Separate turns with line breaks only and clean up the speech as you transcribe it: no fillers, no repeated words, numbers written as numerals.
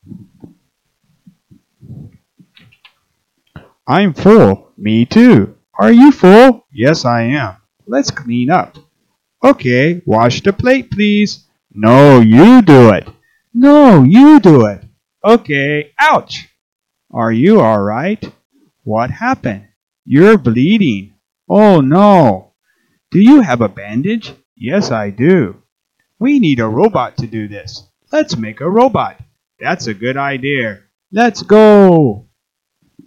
I'm full. Me too. Are you full? Yes, I am. Let's clean up. Okay, wash the plate, please. No, you do it. No, you do it. Okay, ouch. Are you all right? What happened? You're bleeding. Oh no. Do you have a bandage? Yes, I do. We need a robot to do this. Let's make a robot. That's a good idea. Let's go.